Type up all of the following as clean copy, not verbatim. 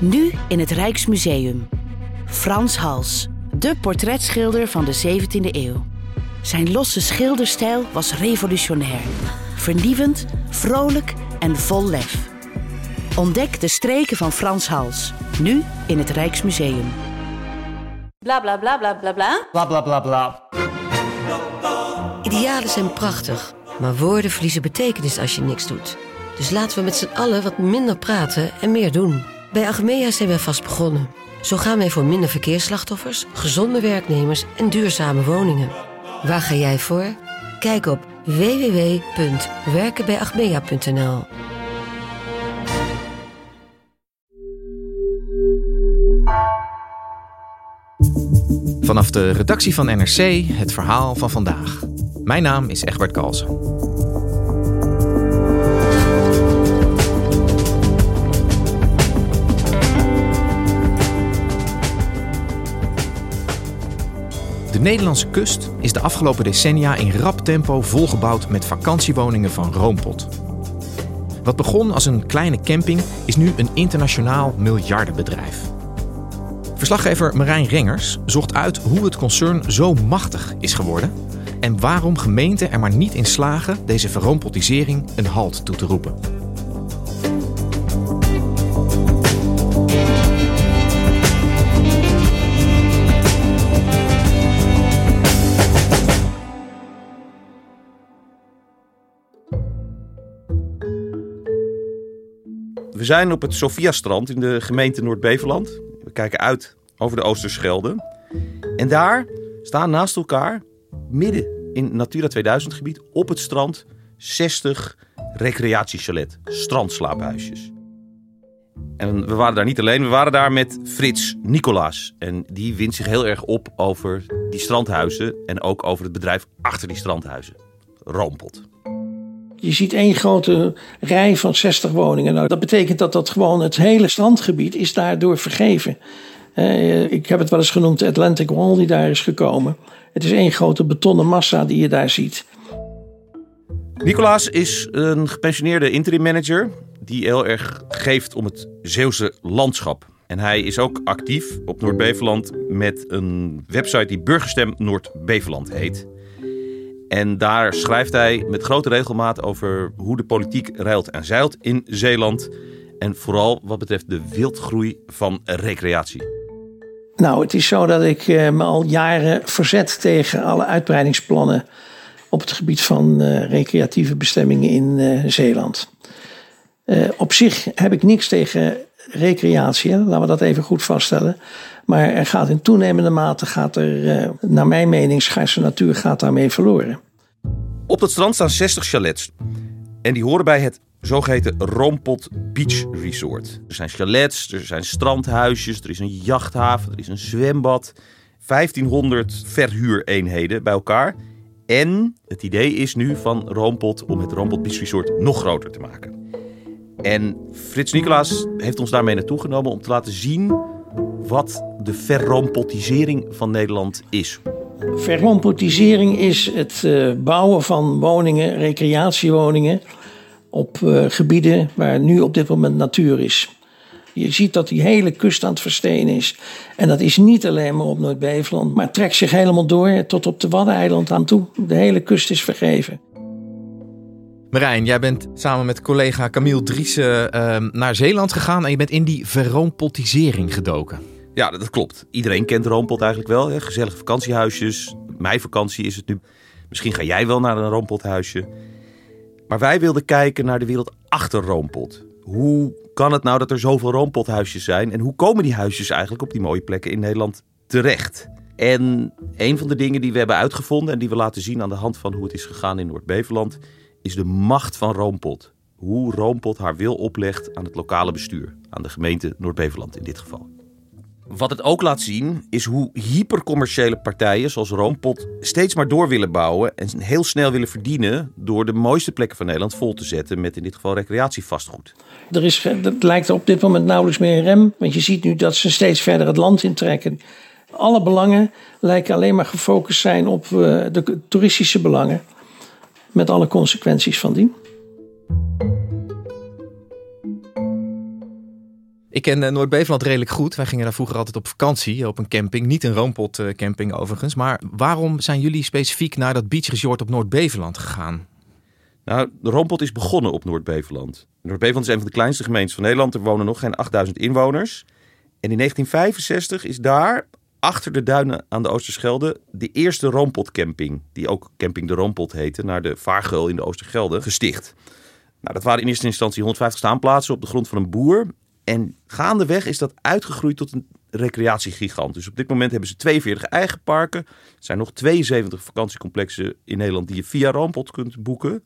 Nu in het Rijksmuseum. Frans Hals, de portretschilder van de 17e eeuw. Zijn losse schilderstijl was revolutionair. Vernieuwend, vrolijk en vol lef. Ontdek de streken van Frans Hals. Nu in het Rijksmuseum. Bla bla bla bla bla bla. Bla bla bla bla. Idealen zijn prachtig, maar woorden verliezen betekenis als je niks doet. Dus laten we met z'n allen wat minder praten en meer doen. Bij Achmea zijn we vast begonnen. Zo gaan wij voor minder verkeersslachtoffers, gezonde werknemers en duurzame woningen. Waar ga jij voor? Kijk op www.werkenbijachmea.nl. Vanaf de redactie van NRC het verhaal van vandaag. Mijn naam is Egbert Kalsen. De Nederlandse kust is de afgelopen decennia in rap tempo volgebouwd met vakantiewoningen van Roompot. Wat begon als een kleine camping is nu een internationaal miljardenbedrijf. Verslaggever Marijn Rengers zocht uit hoe het concern zo machtig is geworden en waarom gemeenten er maar niet in slagen deze verroompotisering een halt toe te roepen. We zijn op het Sophiastrand in de gemeente Noord-Beveland. We kijken uit over de Oosterschelde. En daar staan naast elkaar, midden in Natura 2000 gebied, op het strand 60 recreatiechalet, strandslaaphuisjes. En we waren daar niet alleen, we waren daar met Frits Nicolaas. En die wint zich heel erg op over die strandhuizen en ook over het bedrijf achter die strandhuizen, Roompot. Je ziet één grote rij van 60 woningen. Nou, dat betekent dat gewoon het hele strandgebied is daardoor vergeven. Ik heb het wel eens genoemd de Atlantic Wall die daar is gekomen. Het is één grote betonnen massa die je daar ziet. Nicolaas is een gepensioneerde interim manager die heel erg geeft om het Zeeuwse landschap. En hij is ook actief op Noord-Beveland met een website die Burgerstem Noord-Beveland heet. En daar schrijft hij met grote regelmaat over hoe de politiek ruilt en zeilt in Zeeland. En vooral wat betreft de wildgroei van recreatie. Nou, het is zo dat ik me al jaren verzet tegen alle uitbreidingsplannen op het gebied van recreatieve bestemmingen in Zeeland. Op zich heb ik niks tegen recreatie, hè? Laten we dat even goed vaststellen. Maar er gaat in toenemende mate, naar mijn mening, schaarse natuur gaat daarmee verloren. Op dat strand staan 60 chalets. En die horen bij het zogeheten Roompot Beach Resort. Er zijn chalets, er zijn strandhuisjes, er is een jachthaven, er is een zwembad. 1500 verhuureenheden bij elkaar. En het idee is nu van Roompot om het Roompot Beach Resort nog groter te maken. En Frits Nicolaas heeft ons daarmee naartoe genomen om te laten zien wat de verroompotisering van Nederland is. Verroompotisering is het bouwen van woningen, recreatiewoningen, op gebieden waar nu op dit moment natuur is. Je ziet dat die hele kust aan het verstenen is. En dat is niet alleen maar op Noord-Beveland, maar trekt zich helemaal door tot op de Waddeneilanden aan toe. De hele kust is vergeven. Marijn, jij bent samen met collega Camille Driessen naar Zeeland gegaan en je bent in die verroompotisering gedoken. Ja, dat klopt. Iedereen kent Roompot eigenlijk wel. Hè? Gezellige vakantiehuisjes. Meivakantie is het nu. Misschien ga jij wel naar een Roompothuisje. Maar wij wilden kijken naar de wereld achter Roompot. Hoe kan het nou dat er zoveel Roompothuisjes zijn? En hoe komen die huisjes eigenlijk op die mooie plekken in Nederland terecht? En een van de dingen die we hebben uitgevonden en die we laten zien aan de hand van hoe het is gegaan in Noord-Beveland, is de macht van Roompot. Hoe Roompot haar wil oplegt aan het lokale bestuur. Aan de gemeente Noord-Beveland in dit geval. Wat het ook laat zien is hoe hypercommerciële partijen zoals Roompot steeds maar door willen bouwen en heel snel willen verdienen door de mooiste plekken van Nederland vol te zetten met in dit geval recreatievastgoed. Het lijkt op dit moment nauwelijks meer een rem, want je ziet nu dat ze steeds verder het land intrekken. Alle belangen lijken alleen maar gefocust zijn op de toeristische belangen, met alle consequenties van die. Ik ken Noord-Beveland redelijk goed. Wij gingen daar vroeger altijd op vakantie, op een camping. Niet een roompotcamping overigens. Maar waarom zijn jullie specifiek naar dat beachresort op Noord-Beveland gegaan? Nou, de Roompot is begonnen op Noord-Beveland. Noord-Beveland is een van de kleinste gemeentes van Nederland. Er wonen nog geen 8000 inwoners. En in 1965 is daar, achter de duinen aan de Oosterschelde, de eerste roompotcamping, die ook Camping de Roompot heette, naar de Vaargeul in de Oosterschelde, gesticht. Nou, dat waren in eerste instantie 150 staanplaatsen op de grond van een boer. En gaandeweg is dat uitgegroeid tot een recreatiegigant. Dus op dit moment hebben ze 42 eigen parken. Er zijn nog 72 vakantiecomplexen in Nederland die je via Roompot kunt boeken.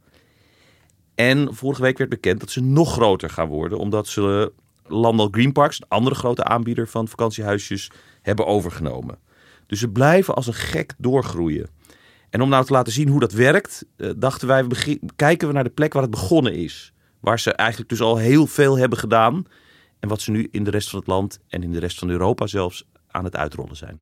En vorige week werd bekend dat ze nog groter gaan worden, omdat ze Landal Green Parks, een andere grote aanbieder van vakantiehuisjes, hebben overgenomen. Dus ze blijven als een gek doorgroeien. En om nou te laten zien hoe dat werkt, dachten wij, kijken we naar de plek waar het begonnen is. Waar ze eigenlijk dus al heel veel hebben gedaan. En wat ze nu in de rest van het land en in de rest van Europa zelfs aan het uitrollen zijn.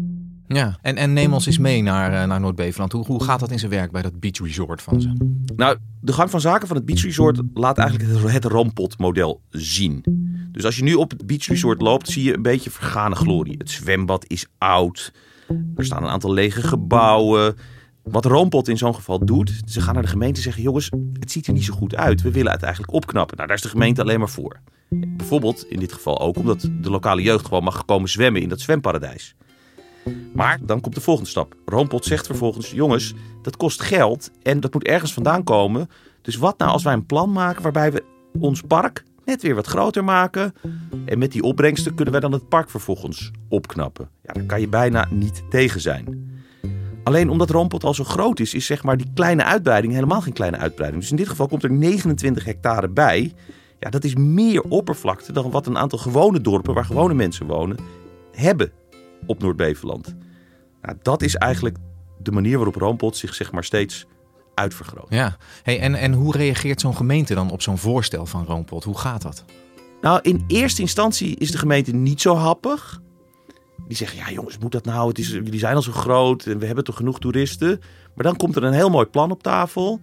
Ja, en neem ons eens mee naar Noord-Beveland. Hoe gaat dat in zijn werk bij dat beachresort van ze? Nou, de gang van zaken van het beachresort laat eigenlijk het Roompot-model zien. Dus als je nu op het beachresort loopt, zie je een beetje vergane glorie. Het zwembad is oud. Er staan een aantal lege gebouwen. Wat Roompot in zo'n geval doet, ze gaan naar de gemeente en zeggen, jongens, het ziet er niet zo goed uit. We willen het eigenlijk opknappen. Nou, daar is de gemeente alleen maar voor. Bijvoorbeeld in dit geval ook omdat de lokale jeugd gewoon mag komen zwemmen in dat zwemparadijs. Maar dan komt de volgende stap. Roompot zegt vervolgens, jongens, dat kost geld en dat moet ergens vandaan komen. Dus wat nou als wij een plan maken waarbij we ons park net weer wat groter maken. En met die opbrengsten kunnen wij dan het park vervolgens opknappen. Ja, daar kan je bijna niet tegen zijn. Alleen omdat Roompot al zo groot is zeg maar die kleine uitbreiding helemaal geen kleine uitbreiding. Dus in dit geval komt er 29 hectare bij. Ja, dat is meer oppervlakte dan wat een aantal gewone dorpen waar gewone mensen wonen hebben op Noord-Beveland. Nou, dat is eigenlijk de manier waarop Roompot zich zeg maar steeds uitvergroot. Ja, hey, en hoe reageert zo'n gemeente dan op zo'n voorstel van Roompot? Hoe gaat dat? Nou, in eerste instantie is de gemeente niet zo happig. Die zeggen, ja jongens, moet dat nou? Jullie zijn al zo groot en we hebben toch genoeg toeristen. Maar dan komt er een heel mooi plan op tafel.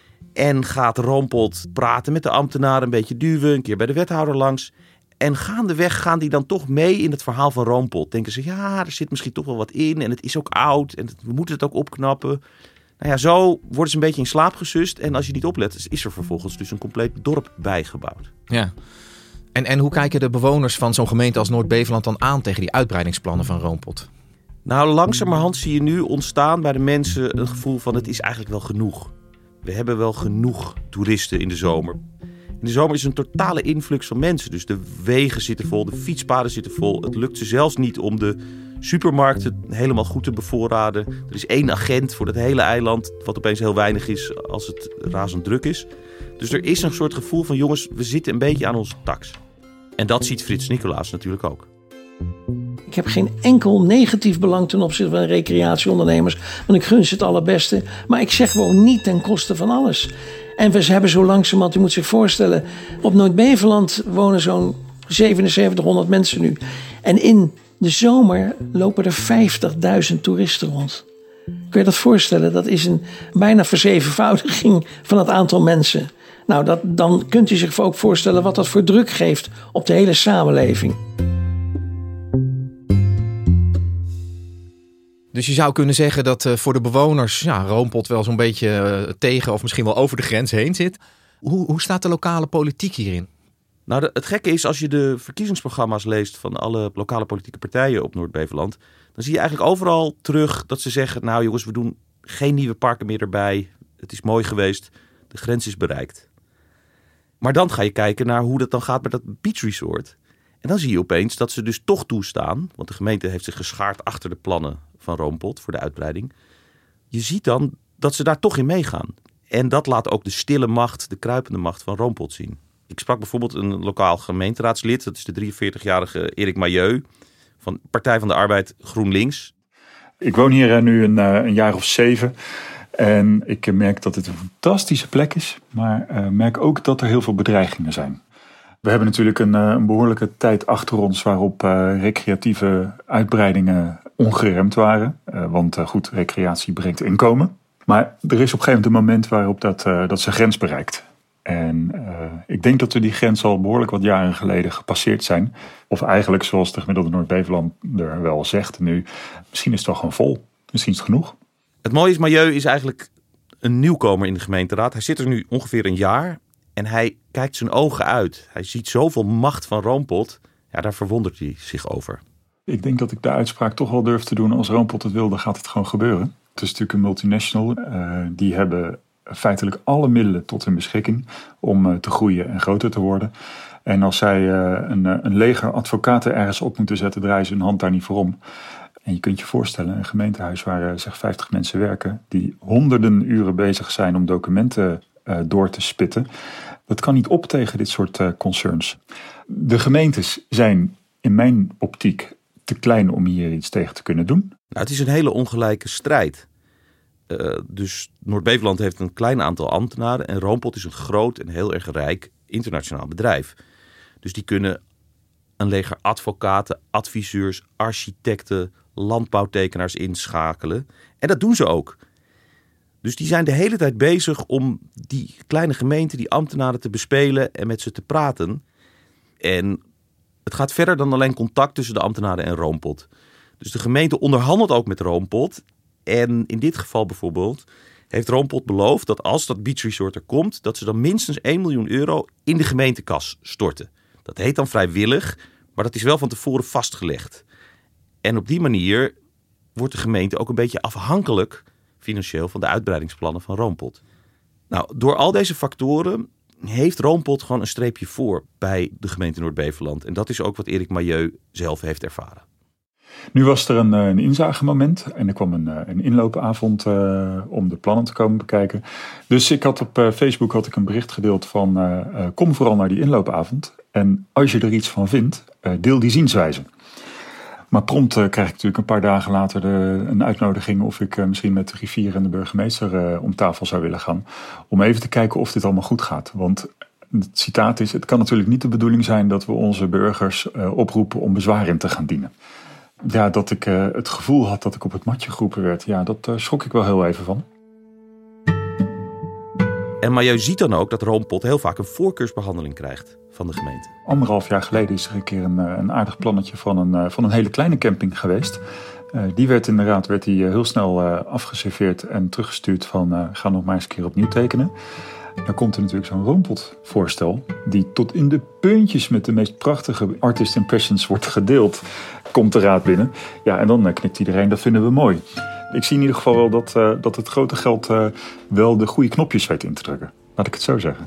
En gaat Roompot praten met de ambtenaren, een beetje duwen, een keer bij de wethouder langs. En gaandeweg gaan die dan toch mee in het verhaal van Roompot. Denken ze, ja, er zit misschien toch wel wat in en het is ook oud en we moeten het ook opknappen. Nou ja, zo worden ze een beetje in slaap gesust. En als je niet oplet, is er vervolgens dus een compleet dorp bijgebouwd. Ja. En hoe kijken de bewoners van zo'n gemeente als Noord-Beveland dan aan tegen die uitbreidingsplannen van Roompot? Nou, langzamerhand zie je nu ontstaan bij de mensen een gevoel van het is eigenlijk wel genoeg. We hebben wel genoeg toeristen in de zomer. In de zomer is er een totale influx van mensen. Dus de wegen zitten vol, de fietspaden zitten vol. Het lukt ze zelfs niet om de supermarkten helemaal goed te bevoorraden. Er is 1 agent voor het hele eiland, wat opeens heel weinig is als het razend druk is. Dus er is een soort gevoel van, jongens, we zitten een beetje aan onze tax. En dat ziet Frits Nicolaas natuurlijk ook. Ik heb geen enkel negatief belang ten opzichte van recreatieondernemers. Want ik gun ze het allerbeste. Maar ik zeg gewoon niet ten koste van alles. En we hebben zo langzamerhand, u moet zich voorstellen, op Noord-Beveland wonen zo'n 7700 mensen nu. En in de zomer lopen er 50.000 toeristen rond. Kun je dat voorstellen? Dat is een bijna verzevenvoudiging van het aantal mensen. Nou, dan kunt u zich ook voorstellen wat dat voor druk geeft op de hele samenleving. Dus je zou kunnen zeggen dat voor de bewoners Roompot wel zo'n beetje tegen of misschien wel over de grens heen zit. Hoe staat de lokale politiek hierin? Nou, het gekke is, als je de verkiezingsprogramma's leest van alle lokale politieke partijen op Noord-Beveland, dan zie je eigenlijk overal terug dat ze zeggen, nou jongens, we doen geen nieuwe parken meer erbij. Het is mooi geweest, de grens is bereikt. Maar dan ga je kijken naar hoe dat dan gaat met dat beachresort. En dan zie je opeens dat ze dus toch toestaan, want de gemeente heeft zich geschaard achter de plannen van Roompot voor de uitbreiding. Je ziet dan dat ze daar toch in meegaan. En dat laat ook de stille macht, de kruipende macht van Roompot zien. Ik sprak bijvoorbeeld een lokaal gemeenteraadslid, dat is de 43-jarige Erik Mailleu van Partij van de Arbeid GroenLinks. Ik woon hier nu een jaar of 7 en ik merk dat het een fantastische plek is, maar merk ook dat er heel veel bedreigingen zijn. We hebben natuurlijk een behoorlijke tijd achter ons waarop recreatieve uitbreidingen ongeremd waren. Want goed, recreatie brengt inkomen. Maar er is op een gegeven moment een moment waarop dat zijn grens bereikt. En ik denk dat we die grens al behoorlijk wat jaren geleden gepasseerd zijn. Of eigenlijk, zoals de gemiddelde Noord-Bevelander wel zegt nu, misschien is het wel gewoon vol. Misschien is het genoeg. Het mooie is, Milieu is eigenlijk een nieuwkomer in de gemeenteraad. Hij zit er nu ongeveer een jaar en hij kijkt zijn ogen uit. Hij ziet zoveel macht van Roompot. Ja, daar verwondert hij zich over. Ik denk dat ik de uitspraak toch wel durf te doen. Als Roompot het wil, dan gaat het gewoon gebeuren. Het is natuurlijk een multinational. Die hebben feitelijk alle middelen tot hun beschikking om te groeien en groter te worden. En als zij een leger advocaten ergens op moeten zetten, draaien ze hun hand daar niet voor om. En je kunt je voorstellen, een gemeentehuis waar 50 mensen werken, die honderden uren bezig zijn om documenten door te spitten. Dat kan niet op tegen dit soort concerns. De gemeentes zijn in mijn optiek te klein om hier iets tegen te kunnen doen. Nou, het is een hele ongelijke strijd. Dus Noord-Beveland heeft een klein aantal ambtenaren en Roompot is een groot en heel erg rijk internationaal bedrijf. Dus die kunnen een leger advocaten, adviseurs, architecten, landbouwtekenaars inschakelen. En dat doen ze ook. Dus die zijn de hele tijd bezig om die kleine gemeente, die ambtenaren te bespelen en met ze te praten. En het gaat verder dan alleen contact tussen de ambtenaren en Roompot. Dus de gemeente onderhandelt ook met Roompot. En in dit geval bijvoorbeeld heeft Roompot beloofd dat als dat beach resort er komt, dat ze dan minstens 1 miljoen euro in de gemeentekas storten. Dat heet dan vrijwillig, maar dat is wel van tevoren vastgelegd. En op die manier wordt de gemeente ook een beetje afhankelijk financieel van de uitbreidingsplannen van Roompot. Nou, door al deze factoren heeft Roompot gewoon een streepje voor bij de gemeente Noord-Beveland. En dat is ook wat Erik Milieu zelf heeft ervaren. Nu was er een inzagemoment en er kwam een inloopavond om de plannen te komen bekijken. Dus ik had op Facebook een bericht gedeeld van kom vooral naar die inloopavond. En als je er iets van vindt, deel die zienswijze. Maar prompt krijg ik natuurlijk een paar dagen later een uitnodiging of ik misschien met de griffier en de burgemeester om tafel zou willen gaan. Om even te kijken of dit allemaal goed gaat. Want het citaat is, het kan natuurlijk niet de bedoeling zijn dat we onze burgers oproepen om bezwaar in te gaan dienen. Ja, dat ik het gevoel had dat ik op het matje geroepen werd, ja, dat schrok ik wel heel even van. En maar je ziet dan ook dat Roompot heel vaak een voorkeursbehandeling krijgt van de gemeente. 1,5 jaar geleden is er een keer een aardig plannetje van een hele kleine camping geweest. Die werd heel snel afgeserveerd en teruggestuurd van ga nog maar eens een keer opnieuw tekenen. Dan komt er natuurlijk zo'n Roompot-voorstel die tot in de puntjes met de meest prachtige artist impressions wordt gedeeld. Komt de raad binnen. Ja, en dan knikt iedereen, dat vinden we mooi. Ik zie in ieder geval wel dat het grote geld wel de goede knopjes weet in te drukken. Laat ik het zo zeggen.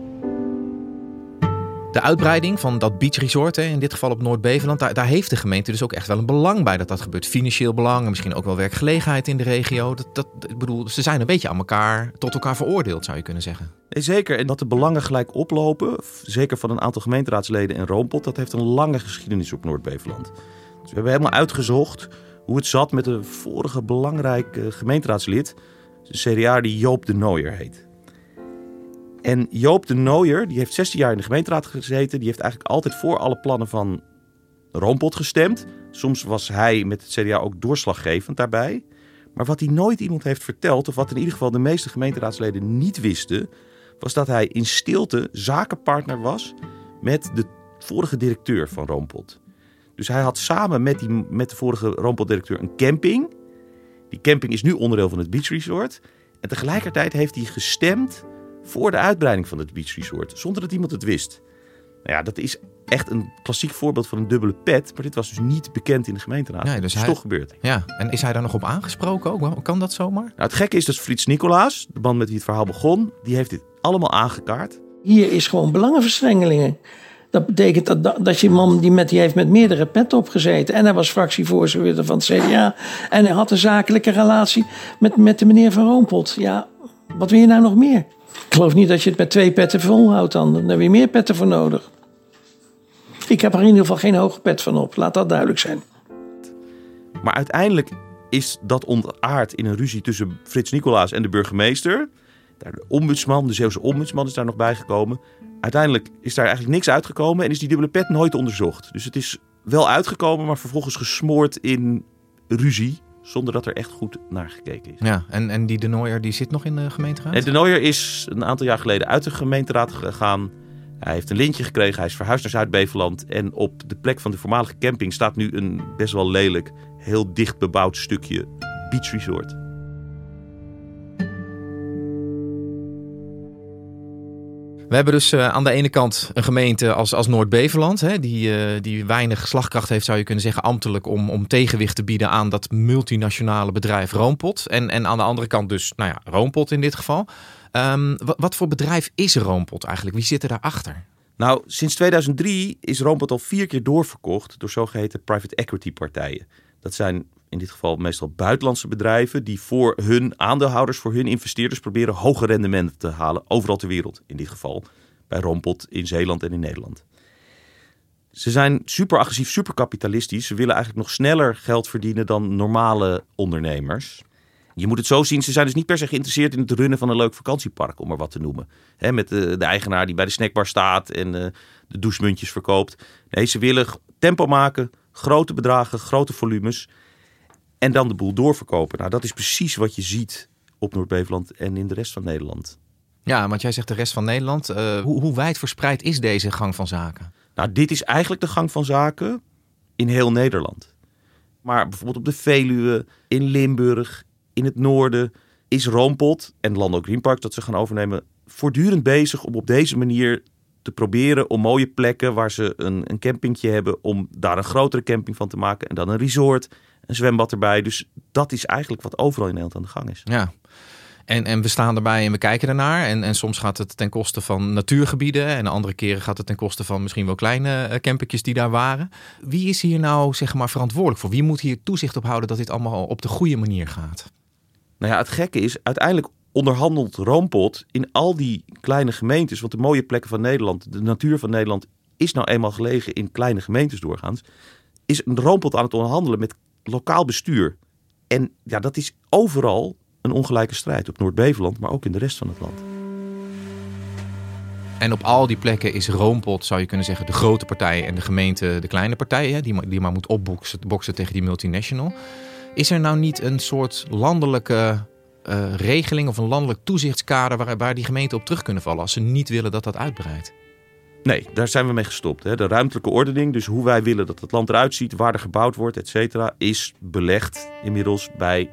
De uitbreiding van dat beach resort, in dit geval op Noord-Beveland, daar heeft de gemeente dus ook echt wel een belang bij dat gebeurt. Financieel belang en misschien ook wel werkgelegenheid in de regio. Ik bedoel, ze zijn een beetje tot elkaar veroordeeld, zou je kunnen zeggen. Nee, zeker. En dat de belangen gelijk oplopen, zeker van een aantal gemeenteraadsleden en Roompot, dat heeft een lange geschiedenis op Noord-Beveland. Dus we hebben helemaal uitgezocht hoe het zat met de vorige belangrijke gemeenteraadslid, de CDA die Joop de Nooijer heet. En Joop de Nooijer, die heeft 16 jaar in de gemeenteraad gezeten. Die heeft eigenlijk altijd voor alle plannen van Roompot gestemd. Soms was hij met het CDA ook doorslaggevend daarbij. Maar wat hij nooit iemand heeft verteld, of wat in ieder geval de meeste gemeenteraadsleden niet wisten, was dat hij in stilte zakenpartner was met de vorige directeur van Roompot. Dus hij had samen met de vorige Roompot-directeur een camping. Die camping is nu onderdeel van het beach resort. En tegelijkertijd heeft hij gestemd voor de uitbreiding van het beach resort, zonder dat iemand het wist. Nou ja, dat is echt een klassiek voorbeeld van een dubbele pet, maar dit was dus niet bekend in de gemeenteraad. Nee, dus dat is toch gebeurd. Ja, en is hij daar nog op aangesproken ook? Kan dat zomaar? Nou, het gekke is dat Frits Nicolaas, de man met wie het verhaal begon, die heeft dit allemaal aangekaart. Hier is gewoon belangenverstrengelingen. Dat betekent dat je man die heeft met meerdere petten opgezeten. En hij was fractievoorzitter van het CDA. En hij had een zakelijke relatie met de meneer Van Roompot. Ja, wat wil je nou nog meer? Ik geloof niet dat je het met 2 petten volhoudt dan. Dan heb je meer petten voor nodig. Ik heb er in ieder geval geen hoge pet van op. Laat dat duidelijk zijn. Maar uiteindelijk is dat ontaard in een ruzie tussen Frits Nicolaas en de burgemeester. De ombudsman, de Zeeuwse ombudsman is daar nog bijgekomen. Uiteindelijk is daar eigenlijk niks uitgekomen en is die dubbele pet nooit onderzocht. Dus het is wel uitgekomen, maar vervolgens gesmoord in ruzie. zonder dat er echt goed naar gekeken is. Ja, en die De Nooijer die zit nog in de gemeenteraad? Nee, De Nooijer is een aantal jaar geleden uit de gemeenteraad gegaan. Hij heeft een lintje gekregen, hij is verhuisd naar Zuid-Beveland. En op de plek van de voormalige camping staat nu een best wel lelijk, heel dicht bebouwd stukje beach resort. We hebben dus aan de ene kant een gemeente als Noord-Beveland, hè, die weinig slagkracht heeft, zou je kunnen zeggen, ambtelijk om tegenwicht te bieden aan dat multinationale bedrijf Roompot. En aan de andere kant dus, Roompot in dit geval. Wat voor bedrijf is Roompot eigenlijk? Wie zit er daarachter? Nou, sinds 2003 is Roompot al 4 keer doorverkocht door zogeheten private equity partijen. Dat zijn in dit geval meestal buitenlandse bedrijven die voor hun aandeelhouders, voor hun investeerders proberen hoge rendementen te halen overal ter wereld. In dit geval bij Roompot in Zeeland en in Nederland. Ze zijn super agressief, super kapitalistisch. Ze willen eigenlijk nog sneller geld verdienen dan normale ondernemers. Je moet het zo zien, ze zijn dus niet per se geïnteresseerd in het runnen van een leuk vakantiepark, om maar wat te noemen. Met de eigenaar die bij de snackbar staat en de douchemuntjes verkoopt. Nee, ze willen tempo maken, grote bedragen, grote volumes en dan de boel doorverkopen. Nou, dat is precies wat je ziet op Noord-Beveland en in de rest van Nederland. Ja, want jij zegt de rest van Nederland. Hoe wijd verspreid is deze gang van zaken? Nou, dit is eigenlijk de gang van zaken in heel Nederland. Maar bijvoorbeeld op de Veluwe, in Limburg, in het noorden is Roompot en Landal Green Park dat ze gaan overnemen voortdurend bezig om op deze manier te proberen om mooie plekken waar ze een campingtje hebben, om daar een grotere camping van te maken en dan een resort, een zwembad erbij. Dus dat is eigenlijk wat overal in Nederland aan de gang is. Ja. En we staan erbij en we kijken ernaar. En soms gaat het ten koste van natuurgebieden. En de andere keren gaat het ten koste van misschien wel kleine campertjes die daar waren. Wie is hier nou verantwoordelijk voor? Wie moet hier toezicht op houden dat dit allemaal op de goede manier gaat? Nou ja, het gekke is, uiteindelijk onderhandelt Roompot in al die kleine gemeentes. Want de mooie plekken van Nederland, de natuur van Nederland, is nou eenmaal gelegen in kleine gemeentes doorgaans. Is een Roompot aan het onderhandelen met lokaal bestuur. En ja, dat is overal een ongelijke strijd. Op Noord-Beveland, maar ook in de rest van het land. En op al die plekken is Roompot, zou je kunnen zeggen, de grote partij en de gemeente de kleine partij, hè, die maar moet opboksen tegen die multinational. Is er nou niet een soort landelijke regeling of een landelijk toezichtskader waar die gemeenten op terug kunnen vallen als ze niet willen dat dat uitbreidt? Nee, daar zijn we mee gestopt. Hè. De ruimtelijke ordening, dus hoe wij willen dat het land eruit ziet, waar er gebouwd wordt, et cetera, is belegd inmiddels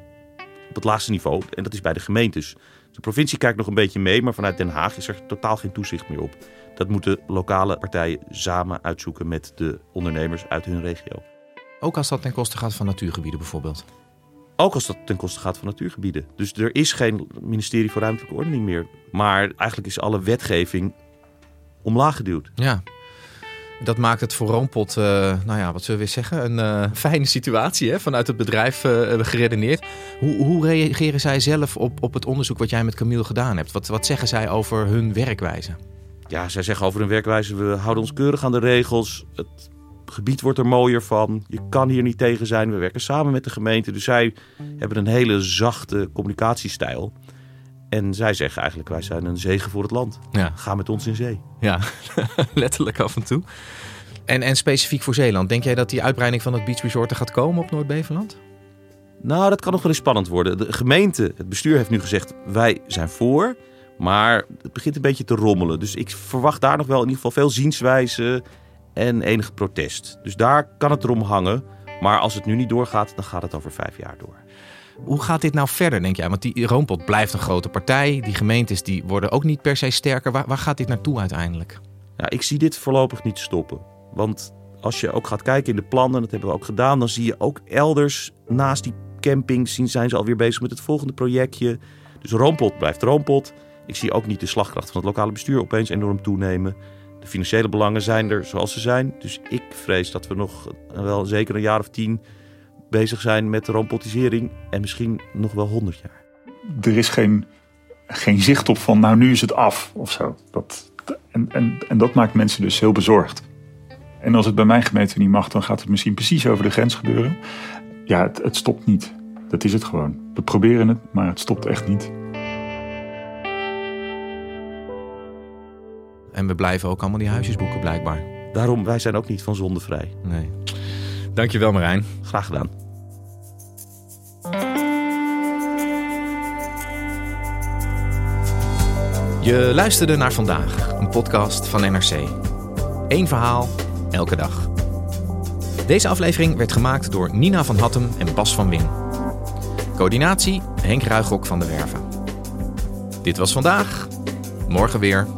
op het laagste niveau. En dat is bij de gemeentes. De provincie kijkt nog een beetje mee, maar vanuit Den Haag is er totaal geen toezicht meer op. Dat moeten lokale partijen samen uitzoeken met de ondernemers uit hun regio. Ook als dat ten koste gaat van natuurgebieden bijvoorbeeld? Ook als dat ten koste gaat van natuurgebieden. Dus er is geen ministerie voor ruimtelijke ordening meer. Maar eigenlijk is alle wetgeving omlaag geduwd. Ja, dat maakt het voor Roompot, wat zullen we zeggen, een fijne situatie, hè? Vanuit het bedrijf geredeneerd. Hoe reageren zij zelf op het onderzoek wat jij met Camille gedaan hebt? Wat zeggen zij over hun werkwijze? Ja, zij zeggen over hun werkwijze, we houden ons keurig aan de regels. Het gebied wordt er mooier van. Je kan hier niet tegen zijn. We werken samen met de gemeente. Dus zij hebben een hele zachte communicatiestijl. En zij zeggen eigenlijk, wij zijn een zegen voor het land. Ja. Ga met ons in zee. Ja, letterlijk af en toe. En specifiek voor Zeeland, denk jij dat die uitbreiding van het Beach Resort er gaat komen op Noord-Beveland? Nou, dat kan nog wel eens spannend worden. De gemeente, het bestuur heeft nu gezegd, wij zijn voor. Maar het begint een beetje te rommelen. Dus ik verwacht daar nog wel in ieder geval veel zienswijze en enig protest. Dus daar kan het erom hangen. Maar als het nu niet doorgaat, dan gaat het over 5 jaar door. Hoe gaat dit nou verder, denk jij? Want die Roompot blijft een grote partij. Die gemeentes die worden ook niet per se sterker. Waar gaat dit naartoe uiteindelijk? Ja, ik zie dit voorlopig niet stoppen. Want als je ook gaat kijken in de plannen, dat hebben we ook gedaan, dan zie je ook elders naast die camping zijn ze alweer bezig met het volgende projectje. Dus Roompot blijft Roompot. Ik zie ook niet de slagkracht van het lokale bestuur opeens enorm toenemen. De financiële belangen zijn er zoals ze zijn. Dus ik vrees dat we nog wel zeker een jaar of 10 bezig zijn met de roompotisering. En misschien nog wel 100 jaar. Er is geen zicht op van, nou nu is het af of zo. En dat maakt mensen dus heel bezorgd. En als het bij mijn gemeente niet mag, dan gaat het misschien precies over de grens gebeuren. Ja, het stopt niet. Dat is het gewoon. We proberen het, maar het stopt echt niet. En we blijven ook allemaal die huisjes boeken blijkbaar. Daarom, wij zijn ook niet van zonde vrij. Nee. Dankjewel Marijn. Graag gedaan. Je luisterde naar Vandaag, een podcast van NRC. Eén verhaal, elke dag. Deze aflevering werd gemaakt door Nina van Hattem en Bas van Wing. Coördinatie Henk Ruigrok van de Werven. Dit was Vandaag, morgen weer.